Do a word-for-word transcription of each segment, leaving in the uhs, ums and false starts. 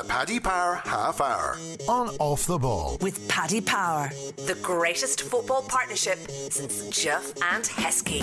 Paddy Power Half Hour on Off the Ball. With Paddy Power, the greatest football partnership since Duff and Heskey.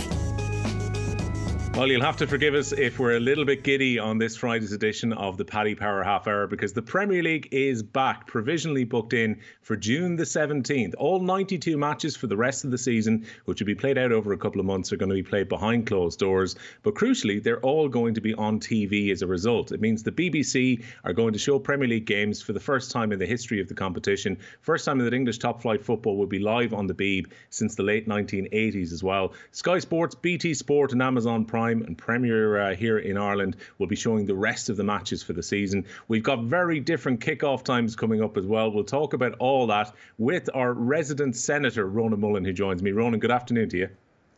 Well, you'll have to forgive us if we're a little bit giddy on this Friday's edition of the Paddy Power Half Hour, because the Premier League is back, provisionally booked in for June the seventeenth. All ninety-two matches for the rest of the season, which will be played out over a couple of months, are going to be played behind closed doors. But crucially, they're all going to be on T V as a result. It means the B B C are going to show Premier League games for the first time in the history of the competition. First time that English top-flight football will be live on the Beeb since the late nineteen eighties as well. Sky Sports, B T Sport and Amazon Prime and Premier uh, here in Ireland will be showing the rest of the matches for the season. We've got very different kick-off times coming up as well. We'll talk about all that with our resident Senator, Ronan Mullen, who joins me. Ronan, good afternoon to you.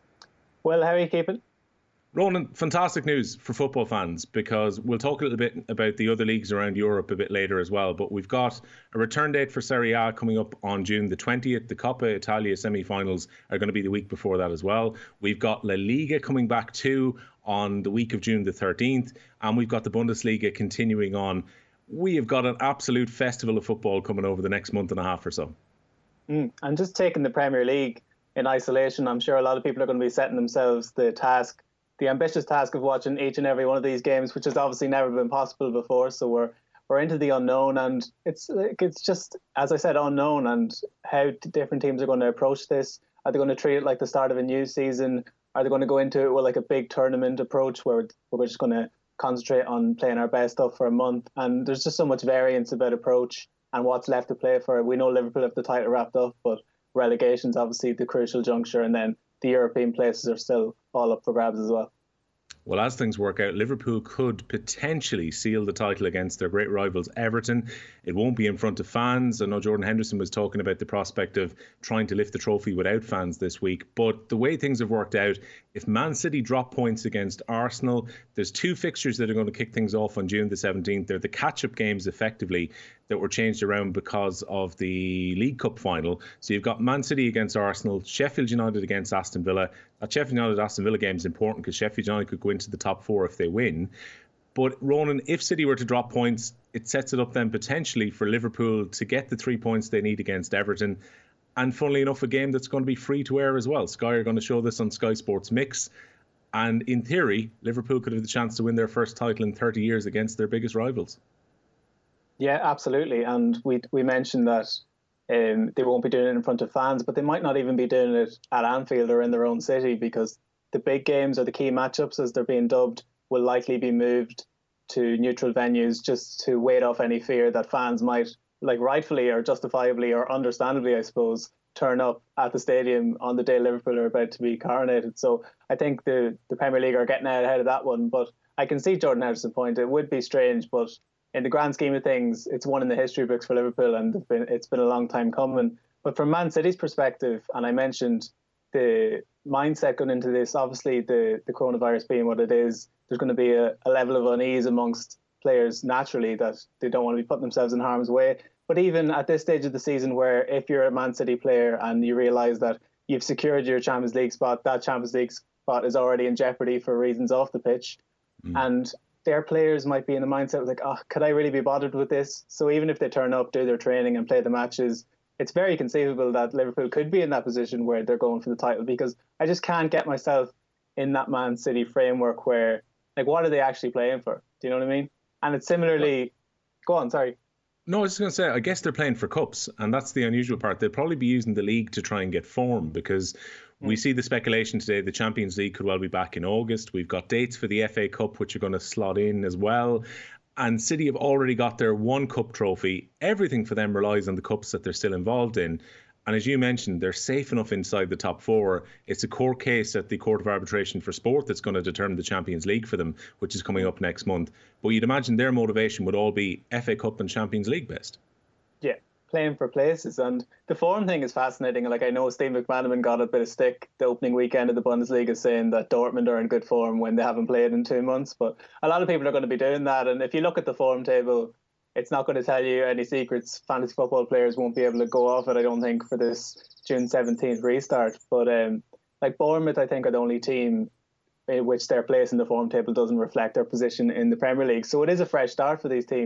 Well, how are you keeping? Ronan, fantastic news for football fans, because we'll talk a little bit about the other leagues around Europe a bit later as well. But we've got a return date for Serie A coming up on June the twentieth. The Coppa Italia semi-finals are going to be the week before that as well. We've got La Liga coming back too on the week of June the thirteenth. And we've got the Bundesliga continuing on. We have got an absolute festival of football coming over the next month and a half or so. Mm, and just taking the Premier League in isolation, I'm sure a lot of people are going to be setting themselves the task the ambitious task of watching each and every one of these games, which has obviously never been possible before. So we're we're into the unknown, and it's it's just, as I said, unknown, and how different teams are going to approach this. Are they going to treat it like the start of a new season? Are they going to go into it with like a big tournament approach where we're just going to concentrate on playing our best stuff for a month? And there's just so much variance about approach and what's left to play for. We know Liverpool have the title wrapped up, but relegation's obviously the crucial juncture, and then the European places are still all up for grabs as well. Well, as things work out, Liverpool could potentially seal the title against their great rivals Everton. It won't be in front of fans. I know Jordan Henderson was talking about the prospect of trying to lift the trophy without fans this week. But the way things have worked out, if Man City drop points against Arsenal, there's two fixtures that are going to kick things off on June the seventeenth. They're the catch-up games, effectively, that were changed around because of the League Cup final. So you've got Man City against Arsenal, Sheffield United against Aston Villa. That Sheffield United-Aston Villa game is important because Sheffield United could go into the top four if they win. But Ronan, if City were to drop points, it sets it up then potentially for Liverpool to get the three points they need against Everton. And funnily enough, a game that's going to be free to air as well. Sky are going to show this on Sky Sports Mix. And in theory, Liverpool could have the chance to win their first title in thirty years against their biggest rivals. Yeah, absolutely. And we we mentioned that um, they won't be doing it in front of fans, but they might not even be doing it at Anfield or in their own city, because the big games or the key matchups, as they're being dubbed, will likely be moved to neutral venues just to ward off any fear that fans might, like rightfully or justifiably or understandably, I suppose, turn up at the stadium on the day Liverpool are about to be coronated. So I think the, the Premier League are getting out ahead of that one. But I can see Jordan Henderson's point. It would be strange, but in the grand scheme of things, it's one in the history books for Liverpool, and it's been, it's been a long time coming. But from Man City's perspective, and I mentioned the mindset going into this, obviously the, the coronavirus being what it is, there's going to be a, a level of unease amongst players naturally that they don't want to be putting themselves in harm's way. But even at this stage of the season, where if you're a Man City player and you realise that you've secured your Champions League spot, that Champions League spot is already in jeopardy for reasons off the pitch. Mm. And their players might be in the mindset of like, oh, could I really be bothered with this? So even if they turn up, do their training and play the matches, it's very conceivable that Liverpool could be in that position where they're going for the title, because I just can't get myself in that Man City framework where, like, what are they actually playing for? Do you know what I mean? And it's similarly... Go on, sorry. No, I was just going to say, I guess they're playing for cups, and that's the unusual part. They'll probably be using the league to try and get form, because we see the speculation today, the Champions League could well be back in August. We've got dates for the F A Cup, which are going to slot in as well. And City have already got their one cup trophy. Everything for them relies on the cups that they're still involved in. And as you mentioned, they're safe enough inside the top four. It's a court case at the Court of Arbitration for Sport that's going to determine the Champions League for them, which is coming up next month. But you'd imagine their motivation would all be F A Cup and Champions League best. Yeah, playing for places. And the form thing is fascinating. Like, I know Steve McManaman got a bit of stick the opening weekend of the Bundesliga, saying that Dortmund are in good form when they haven't played in two months. But a lot of people are going to be doing that. And if you look at the form table, it's not going to tell you any secrets. Fantasy football players won't be able to go off it, I don't think, for this June seventeenth restart. But um, like Bournemouth, I think, are the only team in which their place in the form table doesn't reflect their position in the Premier League. So it is a fresh start for these teams.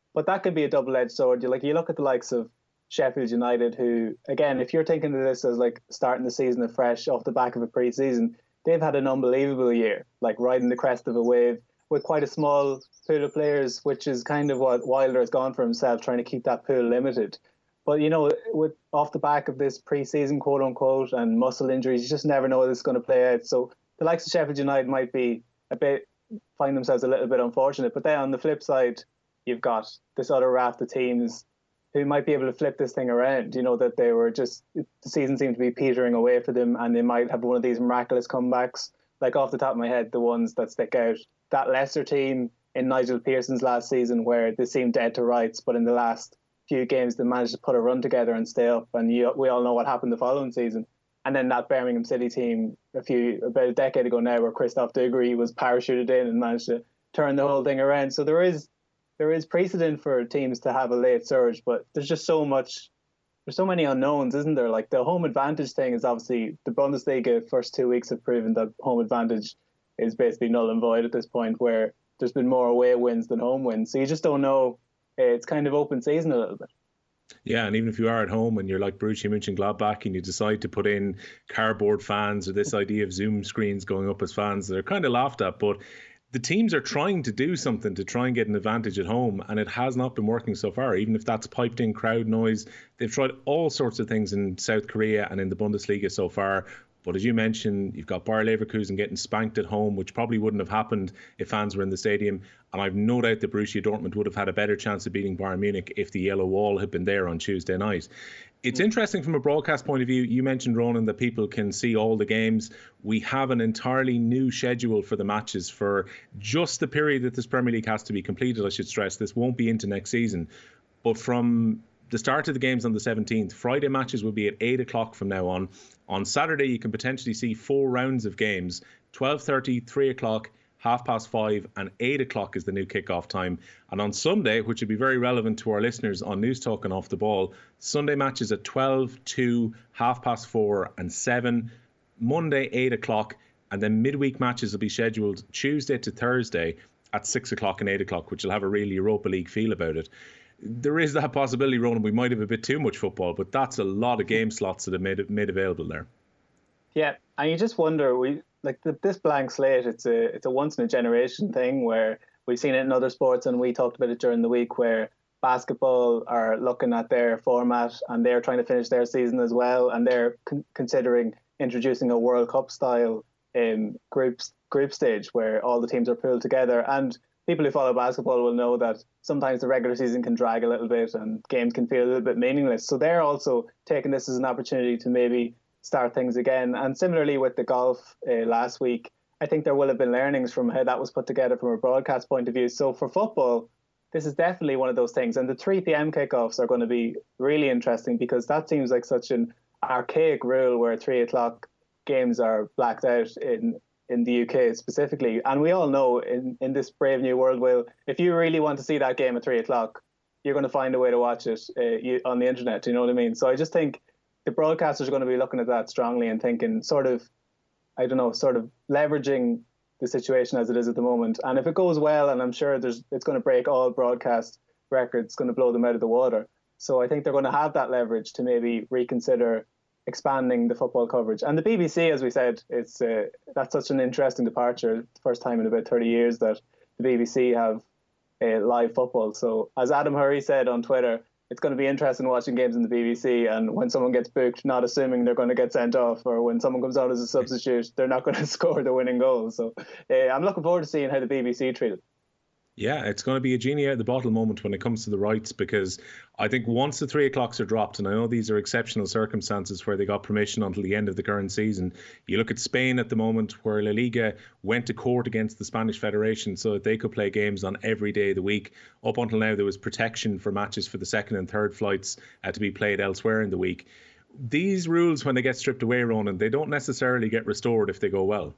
But that could be a double-edged sword. You like you look at the likes of Sheffield United, who, again, if you're thinking of this as like starting the season afresh off the back of a pre-season, they've had an unbelievable year, like riding the crest of a wave with quite a small pool of players, which is kind of what Wilder has gone for himself, trying to keep that pool limited. But, you know, with off the back of this pre-season, quote unquote, and muscle injuries, you just never know how this is going to play out. So the likes of Sheffield United might be a bit, find themselves a little bit unfortunate. But then on the flip side, you've got this other raft of teams who might be able to flip this thing around. You know, that they were just, the season seemed to be petering away for them, and they might have one of these miraculous comebacks. Like off the top of my head, the ones that stick out, that Leicester team in Nigel Pearson's last season, where they seemed dead to rights, but in the last few games they managed to put a run together and stay up. And you, we all know what happened the following season. And then that Birmingham City team a few about a decade ago now, where Christophe Dugarry was parachuted in and managed to turn the whole thing around. So there is there is precedent for teams to have a late surge, but there's just so much, there's so many unknowns, isn't there? Like the home advantage thing is obviously, the Bundesliga first two weeks have proven that home advantage is basically null and void at this point, where there's been more away wins than home wins. So you just don't know. It's kind of open season a little bit. Yeah, and even if you are at home and you're like Borussia Mönchengladbach and you decide to put in cardboard fans or this idea of Zoom screens going up as fans, they're kind of laughed at. But the teams are trying to do something to try and get an advantage at home, and it has not been working so far, even if that's piped in crowd noise. They've tried all sorts of things in South Korea and in the Bundesliga so far. But as you mentioned, you've got Bayer Leverkusen getting spanked at home, which probably wouldn't have happened if fans were in the stadium. And I've no doubt that Borussia Dortmund would have had a better chance of beating Bayern Munich if the yellow wall had been there on Tuesday night. It's interesting from a broadcast point of view. You mentioned, Ronan, that people can see all the games. We have an entirely new schedule for the matches for just the period that this Premier League has to be completed, I should stress. This won't be into next season. But from the start of the games on the seventeenth, Friday matches will be at eight o'clock from now on. On Saturday, you can potentially see four rounds of games, twelve thirty, three o'clock, half past five, and eight o'clock is the new kickoff time. And on Sunday, which would be very relevant to our listeners on News Talk and Off the Ball, Sunday matches at twelve, two, half past four, and seven. Monday, eight o'clock, and then midweek matches will be scheduled Tuesday to Thursday at six o'clock and eight o'clock, which will have a real Europa League feel about it. There is that possibility, Ronan, we might have a bit too much football, but that's a lot of game slots that are made made available there. Yeah, and you just wonder, we like the, this blank slate. It's a it's a once in a generation thing, where we've seen it in other sports, and we talked about it during the week, where basketball are looking at their format and they're trying to finish their season as well, and they're con- considering introducing a World Cup style um, groups group stage where all the teams are pulled together. And people who follow basketball will know that sometimes the regular season can drag a little bit and games can feel a little bit meaningless. So they're also taking this as an opportunity to maybe start things again. And similarly with the golf uh, last week, I think there will have been learnings from how that was put together from a broadcast point of view. So for football, this is definitely one of those things. And the three p.m. kickoffs are going to be really interesting, because that seems like such an archaic rule where three o'clock games are blacked out in in the U K specifically. And we all know in, in this brave new world, Will, if you really want to see that game at three o'clock, you're going to find a way to watch it uh, you, on the internet. Do you know what I mean? So I just think the broadcasters are going to be looking at that strongly and thinking sort of, I don't know, sort of leveraging the situation as it is at the moment. And if it goes well, and I'm sure there's, it's going to break all broadcast records, it's going to blow them out of the water. So I think they're going to have that leverage to maybe reconsider expanding the football coverage. And the B B C, as we said, it's uh, that's such an interesting departure. First time in about thirty years that the B B C have uh, live football. So as Adam Hurrey said on Twitter, it's going to be interesting watching games in the B B C, and when someone gets booked, not assuming they're going to get sent off, or when someone comes out as a substitute, they're not going to score the winning goal. So uh, I'm looking forward to seeing how the B B C treat it. Yeah, it's going to be a genie out of the bottle moment when it comes to the rights, because I think once the three o'clocks are dropped, and I know these are exceptional circumstances where they got permission until the end of the current season. You look at Spain at the moment, where La Liga went to court against the Spanish Federation so that they could play games on every day of the week. Up until now, there was protection for matches for the second and third flights uh, to be played elsewhere in the week. These rules, when they get stripped away, Ronan, they don't necessarily get restored if they go well.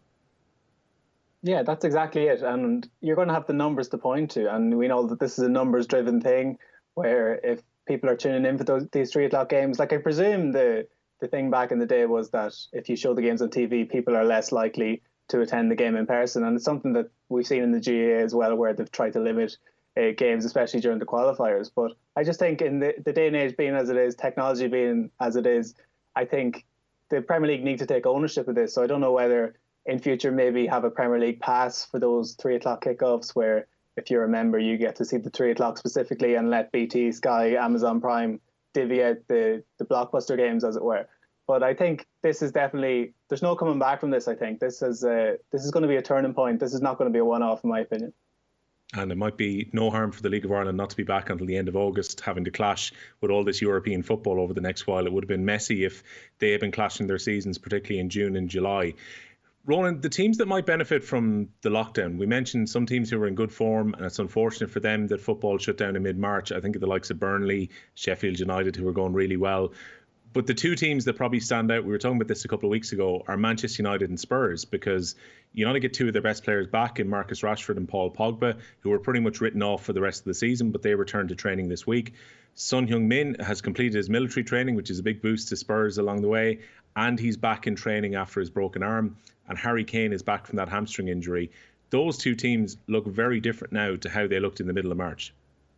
Yeah, that's exactly it. And you're going to have the numbers to point to. And we know that this is a numbers-driven thing, where if people are tuning in for those, these three o'clock games, like I presume the, the thing back in the day was that if you show the games on T V, people are less likely to attend the game in person. And it's something that we've seen in the G A A as well, where they've tried to limit uh, games, especially during the qualifiers. But I just think in the, the day and age being as it is, technology being as it is, I think the Premier League need to take ownership of this. So I don't know whether in future maybe have a Premier League pass for those three o'clock kickoffs where if you're a member, you get to see the three o'clock specifically and let B T, Sky, Amazon Prime divvy out the, the blockbuster games, as it were. But I think this is definitely, there's no coming back from this, I think. This is uh, this is going to be a turning point. This is not going to be a one-off, in my opinion. And it might be no harm for the League of Ireland not to be back until the end of August, having to clash with all this European football over the next while. It would have been messy if they had been clashing their seasons, particularly in June and July. Roland, the teams that might benefit from the lockdown, we mentioned some teams who were in good form, and it's unfortunate for them that football shut down in mid-March. I think of the likes of Burnley, Sheffield United, who were going really well. But the two teams that probably stand out, we were talking about this a couple of weeks ago, are Manchester United and Spurs, because you only get two of their best players back in Marcus Rashford and Paul Pogba, who were pretty much written off for the rest of the season, but they returned to training this week. Son Heung-min has completed his military training, which is a big boost to Spurs along the way, and he's back in training after his broken arm. And Harry Kane is back from that hamstring injury. Those two teams look very different now to how they looked in the middle of March.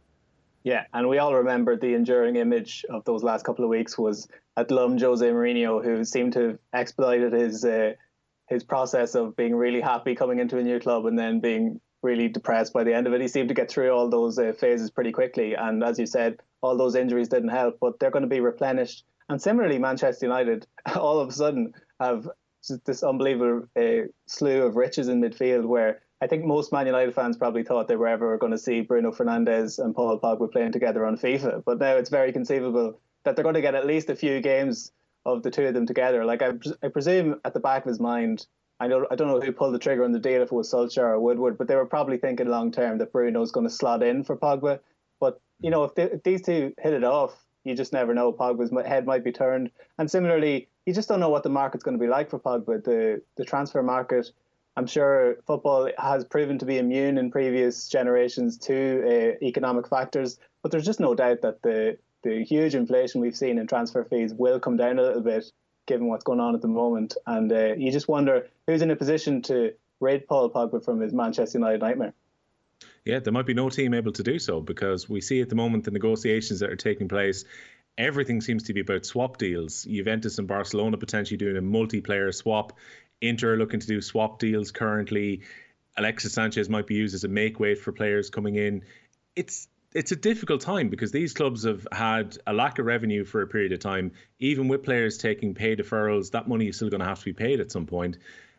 Yeah, and we all remember the enduring image of those last couple of weeks was at Lum Jose Mourinho, who seemed to have expedited his uh, his process of being really happy coming into a new club and then being really depressed by the end of it. He seemed to get through all those uh, phases pretty quickly. And as you said, all those injuries didn't help, but they're going to be replenished. And similarly, Manchester United all of a sudden have this unbelievable uh, slew of riches in midfield, where I think most Man United fans probably thought they were ever going to see Bruno Fernandes and Paul Pogba playing together on FIFA. But now it's very conceivable that they're going to get at least a few games of the two of them together. Like I, I presume at the back of his mind, I don't, I don't know who pulled the trigger on the deal, if it was Solskjaer or Woodward, but they were probably thinking long term that Bruno's going to slot in for Pogba. But, you know, if, they, if these two hit it off, you just never know. Pogba's head might be turned. And similarly, you just don't know what the market's going to be like for Pogba. The the transfer market, I'm sure football has proven to be immune in previous generations to uh, economic factors, but there's just no doubt that the, the huge inflation we've seen in transfer fees will come down a little bit given what's going on at the moment. And uh, you just wonder who's in a position to rid Paul Pogba from his Manchester United nightmare. Yeah, there might be no team able to do so, because we see at the moment the negotiations that are taking place, everything seems to be about swap deals. Juventus and Barcelona potentially doing a multiplayer swap. Inter looking to do swap deals currently. Alexis Sanchez might be used as a make weight for players coming in. It's it's a difficult time because these clubs have had a lack of revenue for a period of time. Even with players taking pay deferrals, that money is still going to have to be paid at some point.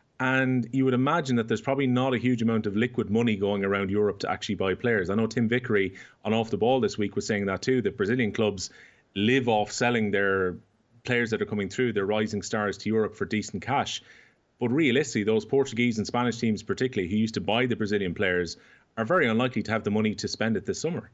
And you would imagine that there's probably not a huge amount of liquid money going around Europe to actually buy players. I know Tim Vickery on Off the Ball this week was saying that too, that Brazilian clubs live off selling their players that are coming through, their rising stars, to Europe for decent cash. But realistically, those Portuguese and Spanish teams particularly, who used to buy the Brazilian players, are very unlikely to have the money to spend it this summer.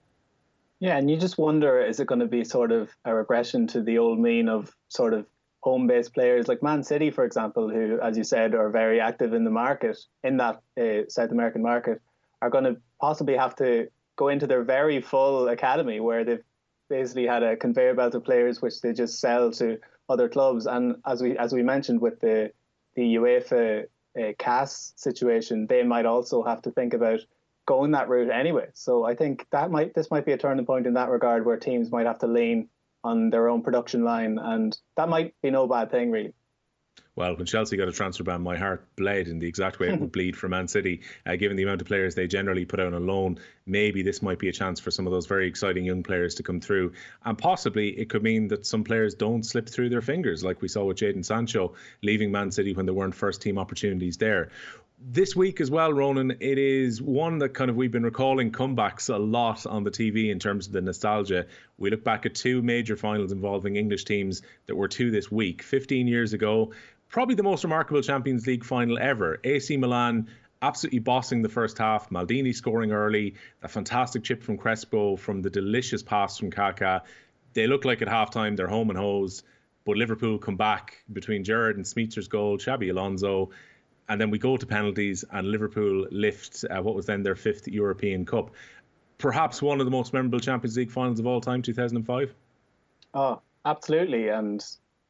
Yeah, and you just wonder, is it going to be sort of a regression to the old mean of sort of home-based players like Man City, for example, who, as you said, are very active in the market, in that uh, South American market, are going to possibly have to go into their very full academy where they've basically had a conveyor belt of players which they just sell to other clubs. And as we as we mentioned with the the UEFA uh, C A S situation, they might also have to think about going that route anyway. So I think that might this might be a turning point in that regard, where teams might have to lean on their own production line, and that might be no bad thing, really. Well, when Chelsea got a transfer ban, my heart bled in the exact way it would bleed for Man City. Uh, given the amount of players they generally put out on loan, maybe this might be a chance for some of those very exciting young players to come through. And possibly it could mean that some players don't slip through their fingers, like we saw with Jadon Sancho leaving Man City when there weren't first team opportunities there. This week as well, Ronan, it is one that kind of we've been recalling comebacks a lot on the T V in terms of the nostalgia. We look back at two major finals involving English teams that were two this week. fifteen years ago, probably the most remarkable Champions League final ever. A C Milan absolutely bossing the first half, Maldini scoring early, a fantastic chip from Crespo from the delicious pass from Kaká. They look like at halftime they're home and hosed, but Liverpool come back between Gerrard and Smicer's goal, Xabi Alonso. And then we go to penalties and Liverpool lift uh, what was then their fifth European Cup. Perhaps one of the most memorable Champions League finals of all time, two thousand five? Oh, absolutely. And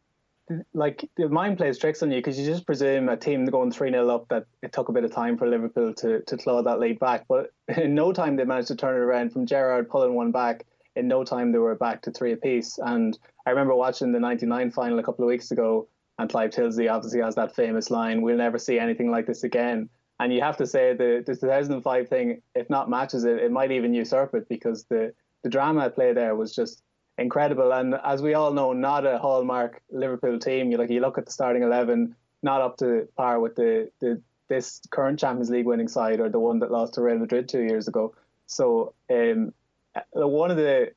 like the mind plays tricks on you because you just presume a team going three nil up that it took a bit of time for Liverpool to, to claw that lead back. But in no time they managed to turn it around from Gerrard pulling one back. In no time they were back to three apiece. And I remember watching the ninety-nine final a couple of weeks ago, and Clive Tilsley obviously has that famous line, "We'll never see anything like this again." And you have to say the, the two thousand five thing, if not matches it, it might even usurp it, because the, the drama at play there was just incredible. And as we all know, not a hallmark Liverpool team. You like you look at the starting eleven, not up to par with the, the this current Champions League winning side, or the one that lost to Real Madrid two years ago. So um, one of the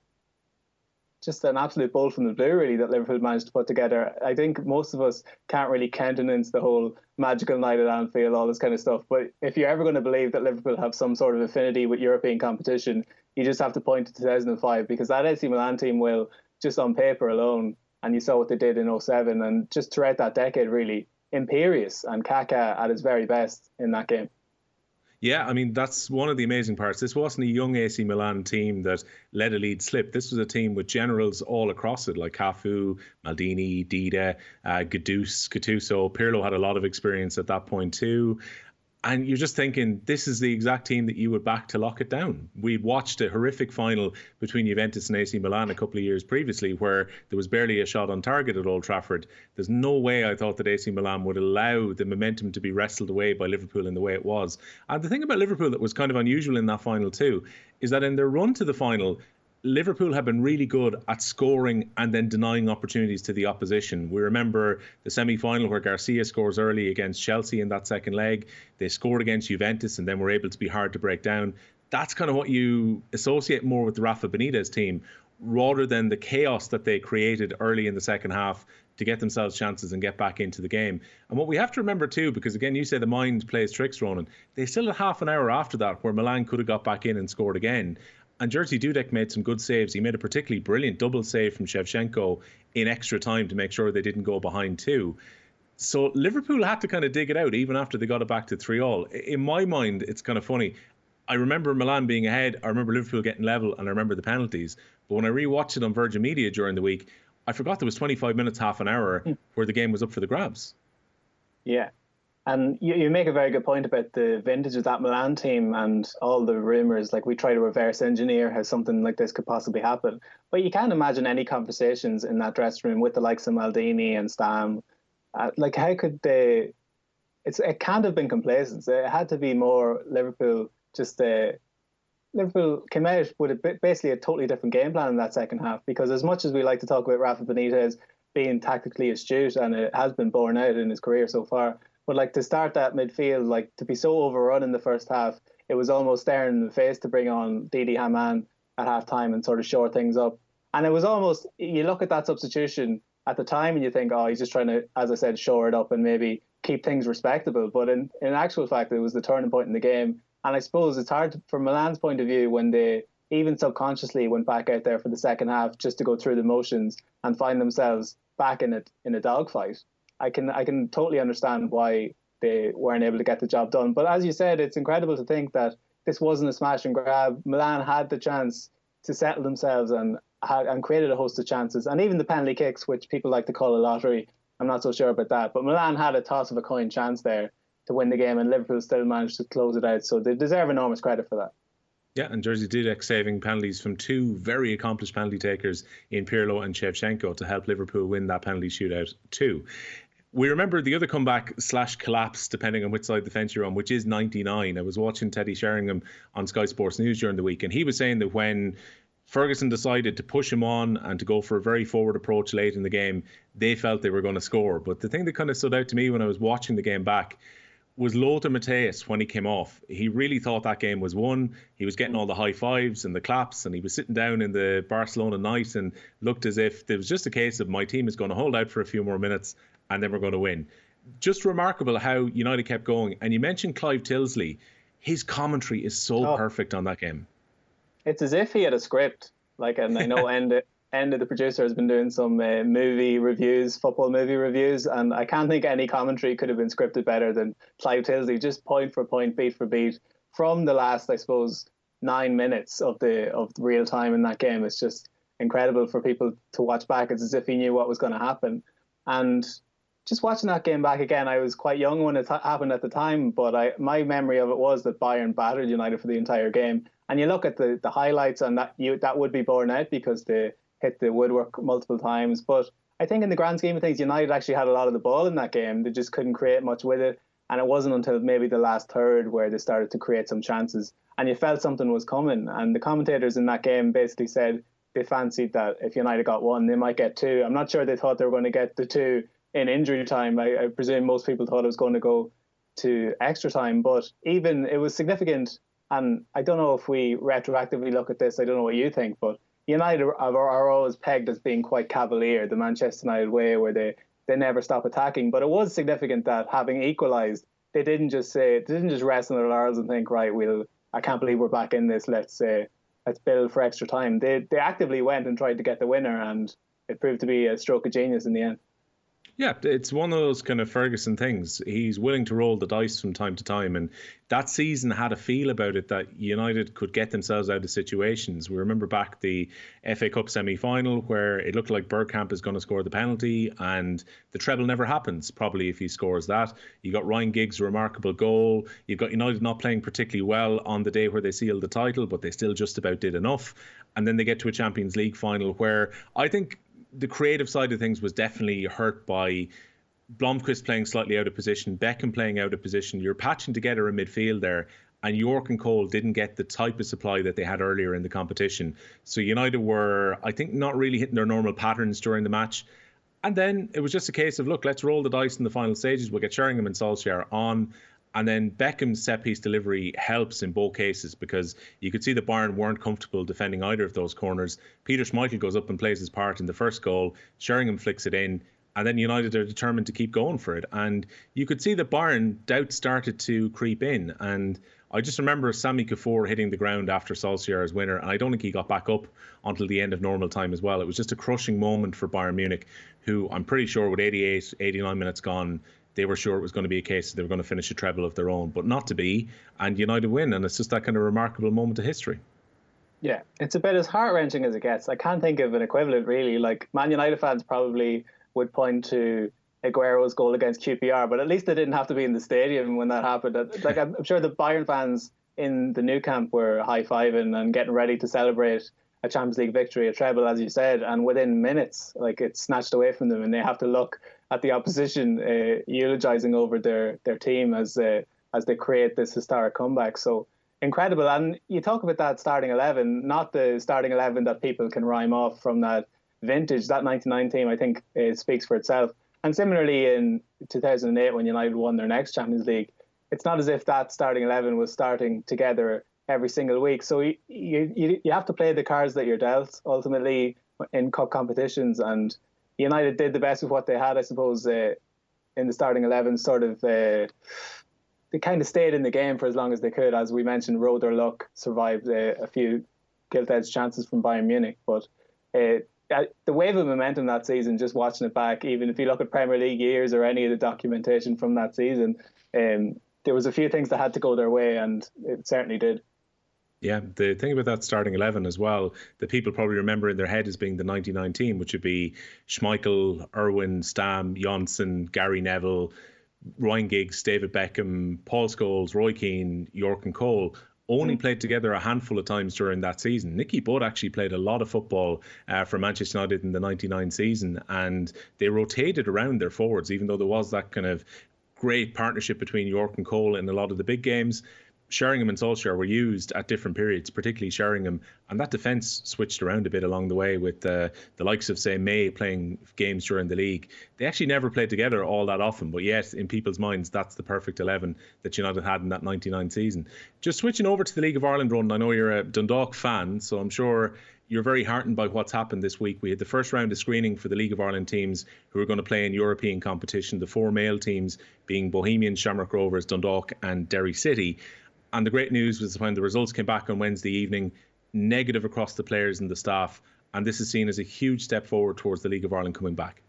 just an absolute bolt from the blue, really, that Liverpool managed to put together. I think most of us can't really countenance the whole magical night at Anfield, all this kind of stuff. But if you're ever going to believe that Liverpool have some sort of affinity with European competition, you just have to point to two thousand five, because that A C Milan team will, just on paper alone, and you saw what they did in oh seven, and just throughout that decade, really, imperious, and Kaká at his very best in that game. Yeah, I mean, that's one of the amazing parts. This wasn't a young A C Milan team that let a lead slip. This was a team with generals all across it, like Cafu, Maldini, Dida, uh, Gattuso. Pirlo had a lot of experience at that point too. And you're just thinking, this is the exact team that you would back to lock it down. We watched a horrific final between Juventus and A C Milan a couple of years previously, where there was barely a shot on target at Old Trafford. There's no way I thought that A C Milan would allow the momentum to be wrestled away by Liverpool in the way it was. And the thing about Liverpool that was kind of unusual in that final too, is that in their run to the final, Liverpool have been really good at scoring and then denying opportunities to the opposition. We remember the semi-final where Garcia scores early against Chelsea in that second leg. They scored against Juventus and then were able to be hard to break down. That's kind of what you associate more with the Rafa Benitez team, rather than the chaos that they created early in the second half to get themselves chances and get back into the game. And what we have to remember too, because again, you say the mind plays tricks, Ronan, they still had half an hour after that where Milan could have got back in and scored again. And Jerzy Dudek made some good saves. He made a particularly brilliant double save from Shevchenko in extra time to make sure they didn't go behind too. So Liverpool had to kind of dig it out even after they got it back to three all. In my mind, it's kind of funny. I remember Milan being ahead. I remember Liverpool getting level, and I remember the penalties. But when I rewatched it on Virgin Media during the week, I forgot there was twenty-five minutes, half an hour where the game was up for the grabs. Yeah. And you, you make a very good point about the vintage of that Milan team and all the rumours, like we try to reverse engineer how something like this could possibly happen. But you can't imagine any conversations in that dressing room with the likes of Maldini and Stam. Uh, like, how could they... It's, it can't have been complacence. It had to be more Liverpool just... Uh, Liverpool came out with a, basically a totally different game plan in that second half, because as much as we like to talk about Rafa Benitez being tactically astute, and it has been borne out in his career so far, but like to start that midfield, like to be so overrun in the first half, it was almost staring in the face to bring on Didi Hamann at half time and sort of shore things up. And it was almost, you look at that substitution at the time and you think, oh, he's just trying to, as I said, shore it up and maybe keep things respectable. But in, in actual fact, it was the turning point in the game. And I suppose it's hard to, from Milan's point of view, when they even subconsciously went back out there for the second half just to go through the motions and find themselves back in a, in a dogfight. I can I can totally understand why they weren't able to get the job done. But as you said, it's incredible to think that this wasn't a smash and grab. Milan had the chance to settle themselves and had and created a host of chances. And even the penalty kicks, which people like to call a lottery, I'm not so sure about that. But Milan had a toss of a coin chance there to win the game, and Liverpool still managed to close it out. So they deserve enormous credit for that. Yeah, and Jerzy Dudek saving penalties from two very accomplished penalty takers in Pirlo and Shevchenko to help Liverpool win that penalty shootout too. We remember the other comeback slash collapse, depending on which side of the fence you're on, which is ninety-nine. I was watching Teddy Sheringham on Sky Sports News during the week, and he was saying that when Ferguson decided to push him on and to go for a very forward approach late in the game, they felt they were going to score. But the thing that kind of stood out to me when I was watching the game back was Lothar Matthäus when he came off. He really thought that game was won. He was getting all the high fives and the claps, and he was sitting down in the Barcelona night and looked as if there was just a case of my team is going to hold out for a few more minutes and then we're going to win. Just remarkable how United kept going. And you mentioned Clive Tilsley. His commentary is so oh. perfect on that game. It's as if he had a script. Like, and I know Enda, Enda, the producer, has been doing some uh, movie reviews, football movie reviews, and I can't think any commentary could have been scripted better than Clive Tilsley, just point for point, beat for beat, from the last, I suppose, nine minutes of the of the real time in that game. It's just incredible for people to watch back. It's as if he knew what was going to happen. And just watching that game back again, I was quite young when it ha- happened at the time, but I my memory of it was that Bayern battered United for the entire game. And you look at the, the highlights, and that you that would be borne out because they hit the woodwork multiple times. But I think in the grand scheme of things, United actually had a lot of the ball in that game. They just couldn't create much with it. And it wasn't until maybe the last third where they started to create some chances. And you felt something was coming. And the commentators in that game basically said they fancied that if United got one, they might get two. I'm not sure they thought they were going to get the two in injury time. I, I presume most people thought it was going to go to extra time. But even it was significant. And I don't know if we retroactively look at this. I don't know what you think, but United are, are always pegged as being quite cavalier, the Manchester United way, where they, they never stop attacking. But it was significant that having equalised, they didn't just say, they didn't just rest on their laurels and think, right, we'll, I can't believe we're back in this. Let's say, let's build for extra time. They they actively went and tried to get the winner, and it proved to be a stroke of genius in the end. Yeah, it's one of those kind of Ferguson things. He's willing to roll the dice from time to time. And that season had a feel about it that United could get themselves out of situations. We remember back the F A Cup semi-final where it looked like Bergkamp is going to score the penalty and the treble never happens, probably if he scores that. You got Ryan Giggs' remarkable goal. You've got United not playing particularly well on the day where they sealed the title, but they still just about did enough. And then they get to a Champions League final where I think the creative side of things was definitely hurt by Blomqvist playing slightly out of position, Beckham playing out of position. You're patching together a midfield there, and York and Cole didn't get the type of supply that they had earlier in the competition. So United were, I think, not really hitting their normal patterns during the match. And then it was just a case of, look, let's roll the dice in the final stages. We'll get Sheringham and Solskjaer on. And then Beckham's set-piece delivery helps in both cases because you could see that Bayern weren't comfortable defending either of those corners. Peter Schmeichel goes up and plays his part in the first goal. Sheringham flicks it in. And then United are determined to keep going for it. And you could see that Bayern doubt started to creep in. And I just remember Sami Kuffour hitting the ground after Solskjaer's winner. And I don't think he got back up until the end of normal time as well. It was just a crushing moment for Bayern Munich, who I'm pretty sure with eighty-eight, eighty-nine minutes gone, they were sure it was going to be a case that they were going to finish a treble of their own, but not to be, and United win. And it's just that kind of remarkable moment of history. Yeah, it's about as heart-wrenching as it gets. I can't think of an equivalent, really. Like, Man United fans probably would point to Aguero's goal against Q P R, but at least they didn't have to be in the stadium when that happened. Like, I'm sure the Bayern fans in the new camp were high-fiving and getting ready to celebrate a Champions League victory, a treble, as you said, and within minutes, like, it's snatched away from them, and they have to look at the opposition uh, eulogising over their their team as uh, as they create this historic comeback. So incredible. And you talk about that starting eleven, not the starting eleven that people can rhyme off from that vintage. That ninety-nine team, I think, uh, speaks for itself. And similarly, in two thousand eight, when United won their next Champions League, it's not as if that starting eleven was starting together every single week. So you you, you have to play the cards that you're dealt ultimately in cup competitions, and United did the best with what they had, I suppose, uh, in the starting eleven. Sort of, uh, they kind of stayed in the game for as long as they could. As we mentioned, rode their luck, survived uh, a few gilt-edged chances from Bayern Munich. But uh, the wave of momentum that season, just watching it back, even if you look at Premier League years or any of the documentation from that season, um, there was a few things that had to go their way, and it certainly did. Yeah, the thing about that starting eleven as well, that people probably remember in their head as being the ninety-nine team, which would be Schmeichel, Irwin, Stam, Johnson, Gary Neville, Ryan Giggs, David Beckham, Paul Scholes, Roy Keane, York and Cole, only mm. played together a handful of times during that season. Nicky Butt actually played a lot of football uh, for Manchester United in the ninety-nine season, and they rotated around their forwards, even though there was that kind of great partnership between York and Cole in a lot of the big games. Sheringham and Solskjaer were used at different periods, particularly Sheringham, and that defence switched around a bit along the way with uh, the likes of, say, May playing games during the league. They actually never played together all that often, but yet in people's minds, that's the perfect eleven that United had in that ninety-nine season. Just switching over to the League of Ireland run, I know you're a Dundalk fan, so I'm sure you're very heartened by what's happened this week. We had the first round of screening for the League of Ireland teams who are going to play in European competition, the four male teams being Bohemians, Shamrock Rovers, Dundalk and Derry City. And the great news was when the results came back on Wednesday evening, negative across the players and the staff. And this is seen as a huge step forward towards the League of Ireland coming back.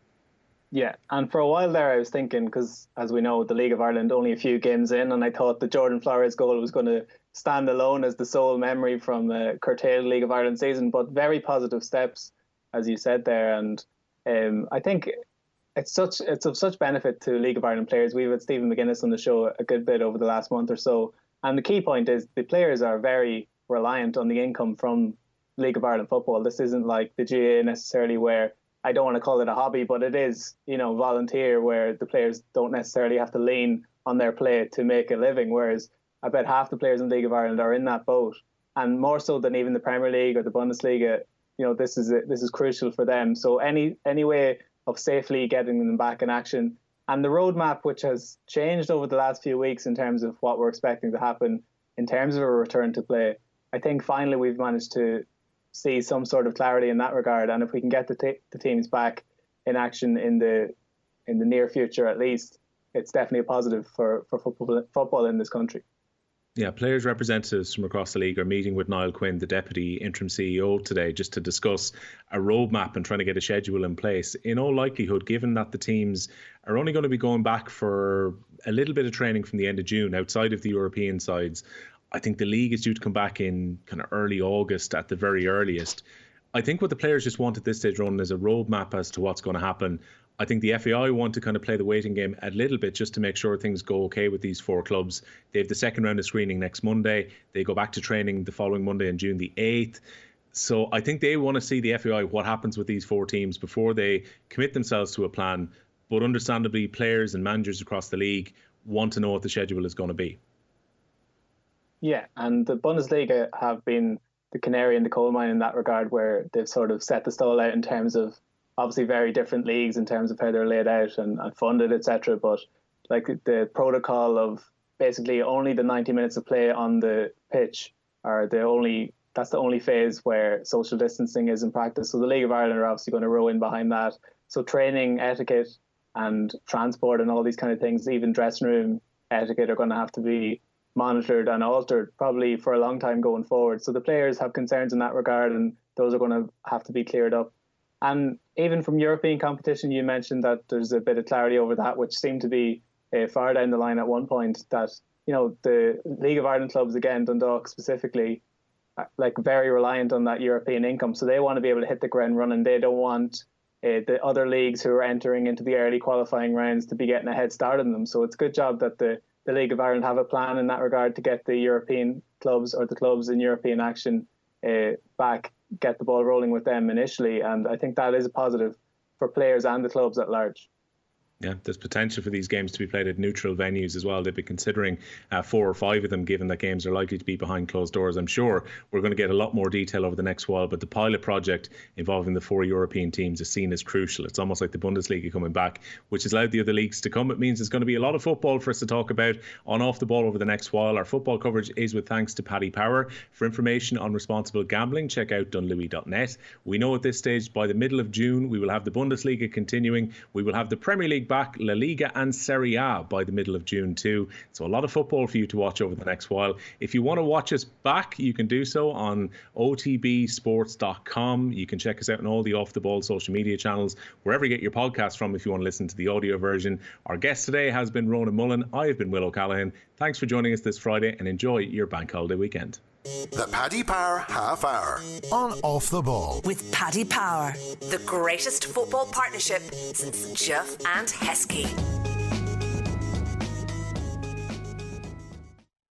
Yeah, and for a while there I was thinking, because as we know, the League of Ireland only a few games in, and I thought the Jordan Flores goal was going to stand alone as the sole memory from the curtailed League of Ireland season. But very positive steps, as you said there. And um, I think it's such it's of such benefit to League of Ireland players. We've had Stephen McGuinness on the show a good bit over the last month or so, and the key point is the players are very reliant on the income from League of Ireland football. This isn't like the G A A necessarily, where I don't want to call it a hobby, but it is, you know, volunteer, where the players don't necessarily have to lean on their play to make a living. Whereas I bet half the players in League of Ireland are in that boat, and more so than even the Premier League or the Bundesliga. You know, this is this is crucial for them. So any any way of safely getting them back in action, and the roadmap, which has changed over the last few weeks in terms of what we're expecting to happen in terms of a return to play, I think finally we've managed to see some sort of clarity in that regard. And if we can get the, t- the teams back in action in the in the near future, at least, it's definitely a positive for, for football, football in this country. Yeah, players' representatives from across the league are meeting with Niall Quinn, the Deputy Interim C E O, today just to discuss a roadmap and trying to get a schedule in place. In all likelihood, given that the teams are only going to be going back for a little bit of training from the end of June outside of the European sides, I think the league is due to come back in kind of early August at the very earliest. I think what the players just want at this stage, Ronan, is a roadmap as to what's going to happen. I think the F A I want to kind of play the waiting game a little bit just to make sure things go okay with these four clubs. They have the second round of screening next Monday. They go back to training the following Monday on June the eighth. So I think they want to see the F A I what happens with these four teams before they commit themselves to a plan. But understandably, players and managers across the league want to know what the schedule is going to be. Yeah, and the Bundesliga have been the canary in the coal mine in that regard, where they've sort of set the stall out in terms of obviously very different leagues in terms of how they're laid out and, and funded, et cetera. But like the protocol of basically only the ninety minutes of play on the pitch are the only, that's the only phase where social distancing is in practice. So the League of Ireland are obviously going to row in behind that. So training etiquette and transport and all these kind of things, even dressing room etiquette, are going to have to be monitored and altered probably for a long time going forward. So the players have concerns in that regard, and those are going to have to be cleared up. And even from European competition, you mentioned that there's a bit of clarity over that, which seemed to be uh, far down the line at one point, that, you know, the League of Ireland clubs, again, Dundalk specifically, are, like, very reliant on that European income. So they want to be able to hit the ground running. They don't want uh, the other leagues who are entering into the early qualifying rounds to be getting a head start on them. So it's a good job that the, the League of Ireland have a plan in that regard to get the European clubs, or the clubs in European action, uh, back, get the ball rolling with them initially. And I think that is a positive for players and the clubs at large. Yeah, there's potential for these games to be played at neutral venues as well. They've been considering uh, four or five of them, given that games are likely to be behind closed doors. I'm sure we're going to get a lot more detail over the next while, but the pilot project involving the four European teams is seen as crucial. It's almost like the Bundesliga coming back, which has allowed the other leagues to come. It means there's going to be a lot of football for us to talk about on Off the Ball over the next while. Our football coverage is with thanks to Paddy Power. For information on responsible gambling, check out dunlewy dot net. We know at this stage, by the middle of June, we will have the Bundesliga continuing. We will have the Premier League back, La Liga and Serie A by the middle of June too. So a lot of football for you to watch over the next while. If you want to watch us back, you can do so on o t b sports dot com. You can check us out on all the Off the Ball social media channels, wherever you get your podcast from if you want to listen to the audio version. Our guest today has been Ronan Mullen. I have been Will O'Callaghan. Thanks for joining us this Friday, and enjoy your bank holiday weekend. The Paddy Power Half Hour on Off the Ball. With Paddy Power, the greatest football partnership since Jeff and Heskey.